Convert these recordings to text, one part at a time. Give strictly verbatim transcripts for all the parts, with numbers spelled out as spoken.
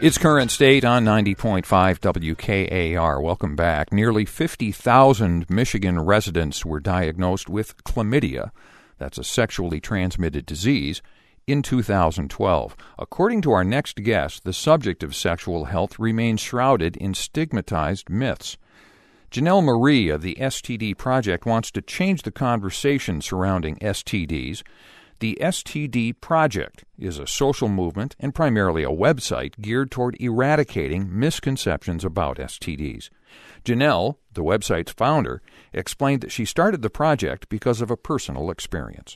It's Current State on ninety point five W K A R. Welcome back. Nearly fifty thousand Michigan residents were diagnosed with chlamydia. That's a sexually transmitted disease in two thousand twelve. According to our next guest, the subject of sexual health remains shrouded in stigmatized myths. Janelle Marie of the S T D Project wants to change the conversation surrounding S T Ds. The S T D Project is a social movement and primarily a website geared toward eradicating misconceptions about S T Ds. Janelle, the website's founder, explained that she started the project because of a personal experience.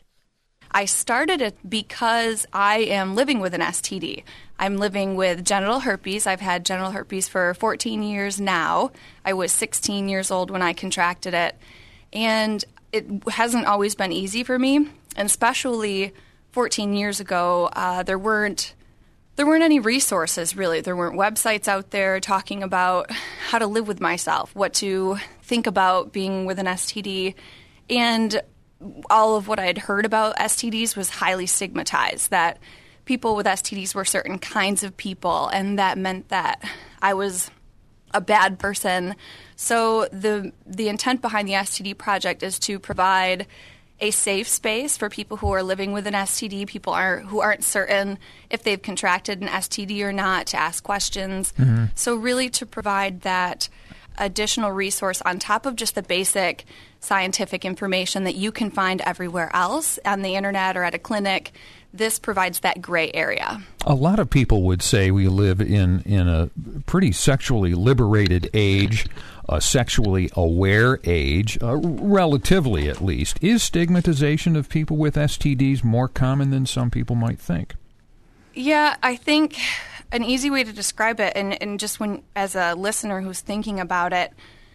I started it because I am living with an S T D. I'm living with genital herpes. I've had genital herpes for fourteen years now. I was sixteen years old when I contracted it. And it hasn't always been easy for me. And especially fourteen years ago, uh, there weren't there weren't any resources, really. There weren't websites out there talking about how to live with myself, what to think about being with an S T D. And all of what I had heard about S T Ds was highly stigmatized, that people with S T Ds were certain kinds of people, and that meant that I was a bad person. So the the intent behind the S T D Project is to provide a safe space for people who are living with an S T D, people are, who aren't certain if they've contracted an S T D or not, to ask questions. Mm-hmm. So really to provide that additional resource on top of just the basic scientific information that you can find everywhere else on the internet or at a clinic. This provides that gray area. A lot of people would say we live in, in a pretty sexually liberated age, a sexually aware age, uh, relatively at least. Is stigmatization of people with S T Ds more common than some people might think? Yeah, I think an easy way to describe it, and, and just when as a listener who's thinking about it,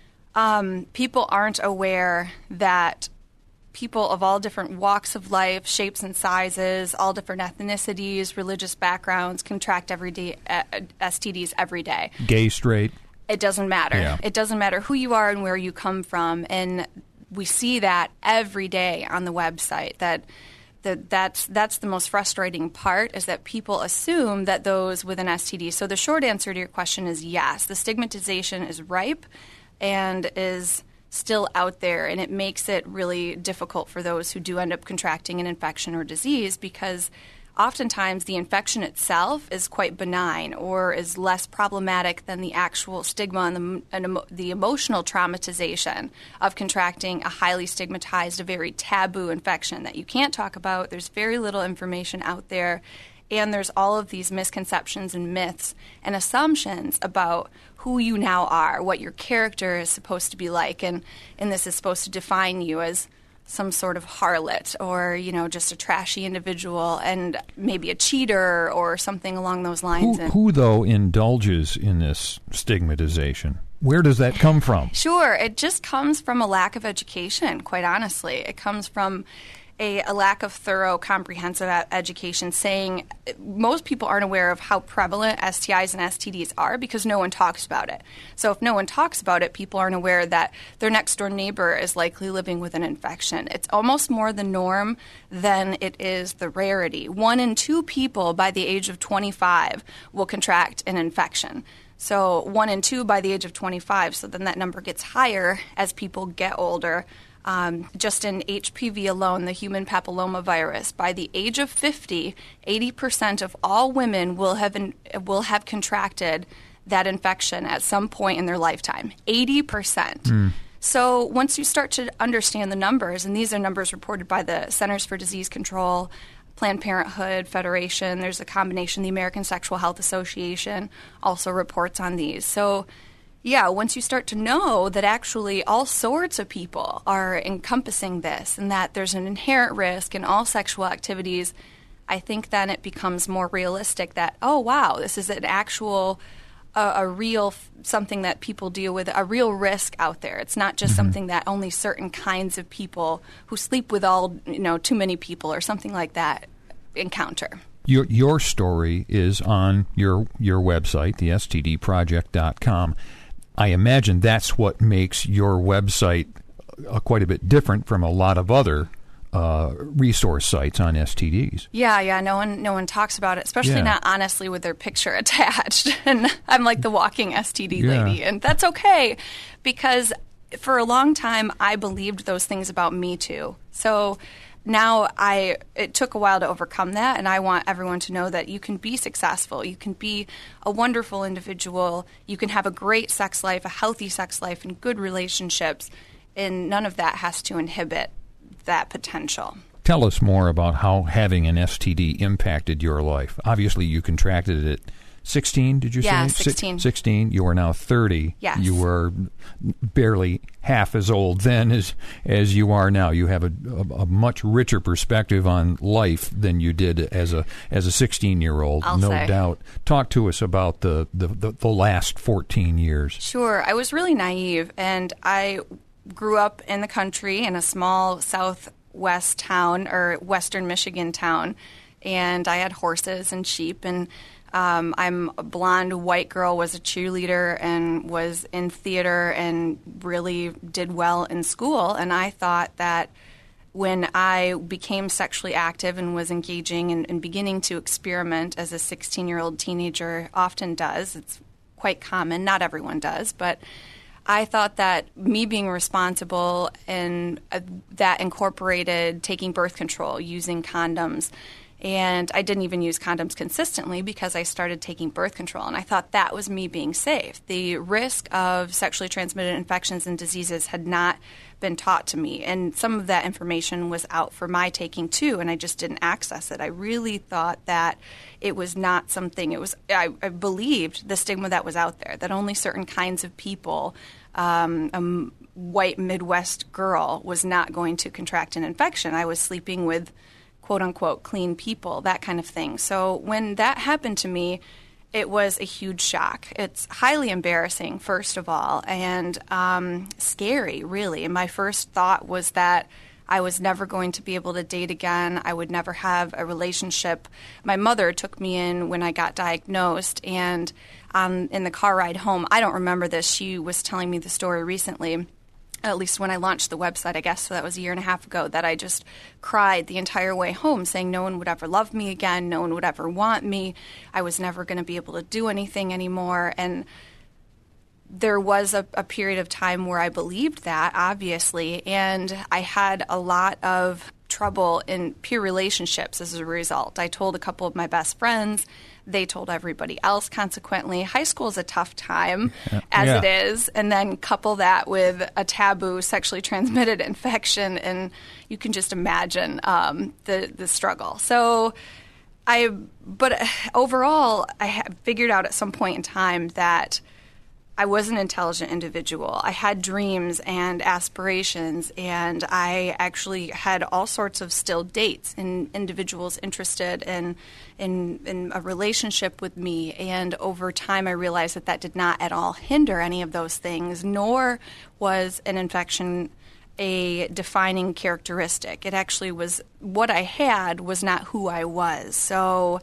um, people aren't aware that people of all different walks of life, shapes and sizes, all different ethnicities, religious backgrounds contract every day, uh, S T Ds every day. Gay, straight? It doesn't matter. Yeah. It doesn't matter who you are and where you come from. And we see that every day on the website, that that that's that's the most frustrating part, is that people assume that those with an S T D. So the short answer to your question is yes. The stigmatization is ripe and is still out there, and it makes it really difficult for those who do end up contracting an infection or disease, because oftentimes the infection itself is quite benign or is less problematic than the actual stigma and the, and emo- the emotional traumatization of contracting a highly stigmatized, a very taboo infection that you can't talk about. There's very little information out there, and there's all of these misconceptions and myths and assumptions about who you now are, what your character is supposed to be like, and, and this is supposed to define you as some sort of harlot or, you know, just a trashy individual and maybe a cheater or something along those lines. Who, who though, indulges in this stigmatization? Where does that come from? Sure. It just comes from a lack of education, quite honestly. It comes from A, a lack of thorough, comprehensive education, saying most people aren't aware of how prevalent S T Is and S T Ds are because no one talks about it. So if no one talks about it, people aren't aware that their next-door neighbor is likely living with an infection. It's almost more the norm than it is the rarity. One in two people by the age of twenty-five will contract an infection. So one in two by the age of twenty-five, so then that number gets higher as people get older. Um, just in H P V alone, the human papillomavirus, by the age of fifty, eighty percent of all women will have in, will have contracted that infection at some point in their lifetime. eighty percent. Mm. So once you start to understand the numbers, and these are numbers reported by the Centers for Disease Control, Planned Parenthood Federation, there's a combination, the American Sexual Health Association also reports on these. So yeah, once you start to know that actually all sorts of people are encompassing this and that there's an inherent risk in all sexual activities, I think then it becomes more realistic that, oh, wow, this is an actual, uh, a real, something that people deal with, a real risk out there. It's not just mm-hmm. something that only certain kinds of people who sleep with all, you know, too many people or something like that encounter. Your your story is on your your website, the S T D project dot com. I imagine that's what makes your website uh, quite a bit different from a lot of other uh, resource sites on S T Ds. Yeah, yeah. No one, no one talks about it, especially Yeah. not honestly with their picture attached. And I'm like the walking S T D Yeah. lady, and that's okay, because for a long time I believed those things about me too. So now I, it took a while to overcome that, and I want everyone to know that you can be successful, you can be a wonderful individual, you can have a great sex life, a healthy sex life, and good relationships, and none of that has to inhibit that potential. Tell us more about how having an S T D impacted your life. Obviously, you contracted it at sixteen, did you Yeah, say? sixteen. Si- sixteen. You are now thirty. Yes. You were barely half as old then as as you are now. You have a, a, a much richer perspective on life than you did as a as a sixteen-year-old, I'll no say. doubt. Talk to us about the, the, the, the last fourteen years. Sure. I was really naive, and I grew up in the country in a small southwest town, or western Michigan town, and I had horses and sheep, and um, I'm a blonde white girl, was a cheerleader and was in theater and really did well in school, and I thought that when I became sexually active and was engaging and, and beginning to experiment as a sixteen-year-old teenager often does, it's quite common, not everyone does, but I thought that me being responsible and uh, that incorporated taking birth control, using condoms, and I didn't even use condoms consistently because I started taking birth control, and I thought that was me being safe. The risk of sexually transmitted infections and diseases had not been taught to me, and some of that information was out for my taking too, and I just didn't access it. I really thought that it was not something, it was, I, I believed the stigma that was out there, that only certain kinds of people, um, a white Midwest girl was not going to contract an infection. I was sleeping with quote-unquote clean people, that kind of thing. So when that happened to me, it was a huge shock. It's highly embarrassing, first of all, and um, scary, really. And my first thought was that I was never going to be able to date again. I would never have a relationship. My mother took me in when I got diagnosed, and um, in the car ride home, I don't remember this. She was telling me the story recently, at least when I launched the website, I guess, so that was a year and a half ago, that I just cried the entire way home, saying no one would ever love me again, no one would ever want me, I was never going to be able to do anything anymore. And there was a, a period of time where I believed that, obviously, and I had a lot of trouble in peer relationships as a result. I told a couple of my best friends. They told everybody else, consequently. High school is a tough time, Yeah. as Yeah. it is, and then couple that with a taboo sexually transmitted infection, and you can just imagine um, the, the struggle. So I, but overall, I had figured out at some point in time that I was an intelligent individual. I had dreams and aspirations, and I actually had all sorts of still dates and individuals interested in, in in a relationship with me. And over time, I realized that that did not at all hinder any of those things, nor was an infection a defining characteristic. It actually was what I had was not who I was. So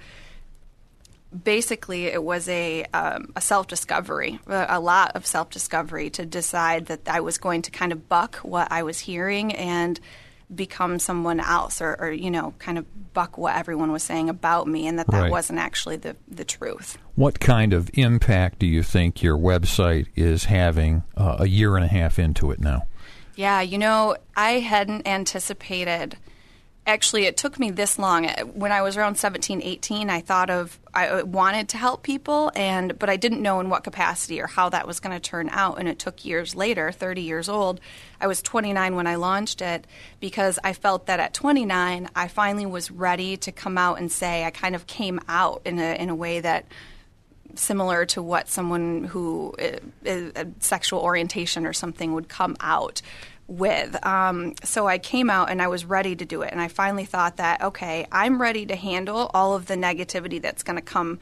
basically, it was a um, a self-discovery, a lot of self-discovery to decide that I was going to kind of buck what I was hearing and become someone else, or, or you know, kind of buck what everyone was saying about me, and that that Right. wasn't actually the, the truth. What kind of impact do you think your website is having uh, a year and a half into it now? Yeah, you know, I hadn't anticipated. Actually, it took me this long. When I was around seventeen, eighteen, I thought of, I wanted to help people, and but I didn't know in what capacity or how that was going to turn out. And it took years later, thirty years old. I was twenty-nine when I launched it, because I felt that at twenty-nine, I finally was ready to come out and say I kind of came out in a in a way that similar to what someone who is a sexual orientation or something would come out with. Um, so I came out and I was ready to do it. And I finally thought that, okay, I'm ready to handle all of the negativity that's going to come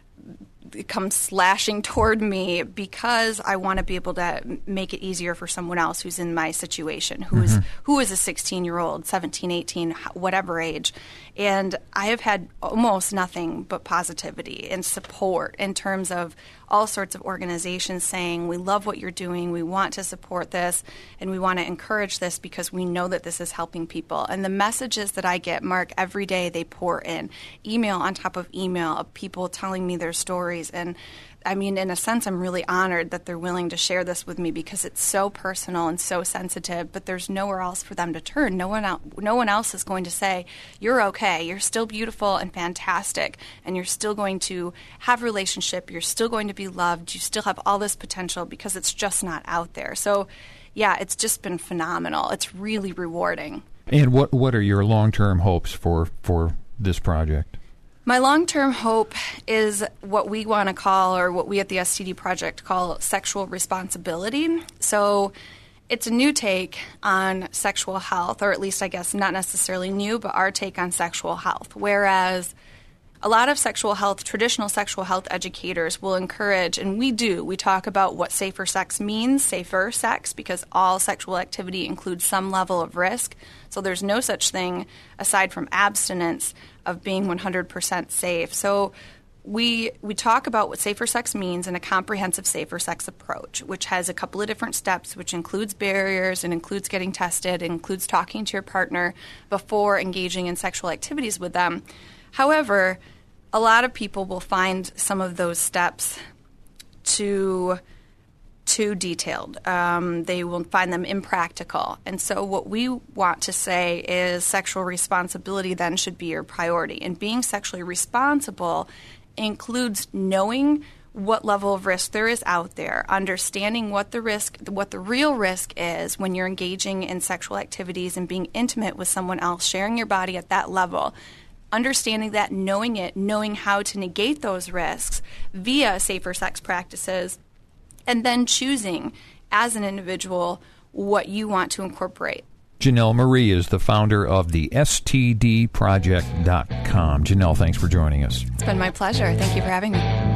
come slashing toward me, because I want to be able to make it easier for someone else who's in my situation, who is Mm-hmm. who is a sixteen-year-old, seventeen, eighteen, whatever age. And I have had almost nothing but positivity and support in terms of all sorts of organizations saying, we love what you're doing, we want to support this, and we want to encourage this because we know that this is helping people. And the messages that I get, Mark, every day they pour in, email on top of email of people telling me their stories. And I mean, in a sense, I'm really honored that they're willing to share this with me because it's so personal and so sensitive, but there's nowhere else for them to turn. No one else, no one else is going to say, you're okay, you're still beautiful and fantastic, and you're still going to have a relationship, you're still going to be loved, you still have all this potential, because it's just not out there. So, yeah, it's just been phenomenal. It's really rewarding. And what what are your long-term hopes for, for this project? My long-term hope is what we want to call, or what we at the S T D Project call, sexual responsibility. So it's a new take on sexual health, or at least I guess not necessarily new, but our take on sexual health. Whereas a lot of sexual health, traditional sexual health educators will encourage, and we do, we talk about what safer sex means, safer sex, because all sexual activity includes some level of risk. So there's no such thing, aside from abstinence, of being one hundred percent safe. So we we talk about what safer sex means in a comprehensive safer sex approach, which has a couple of different steps, which includes barriers and includes getting tested, and includes talking to your partner before engaging in sexual activities with them. However, a lot of people will find some of those steps too too detailed. Um, they will find them impractical. And so what we want to say is sexual responsibility then should be your priority. And being sexually responsible includes knowing what level of risk there is out there, understanding what the risk, what the real risk is when you're engaging in sexual activities and being intimate with someone else, sharing your body at that level. Understanding that, knowing it, knowing how to negate those risks via safer sex practices, and then choosing as an individual what you want to incorporate. Janelle Marie is the founder of the S T D project dot com. Janelle, thanks for joining us. It's been my pleasure. Thank you for having me.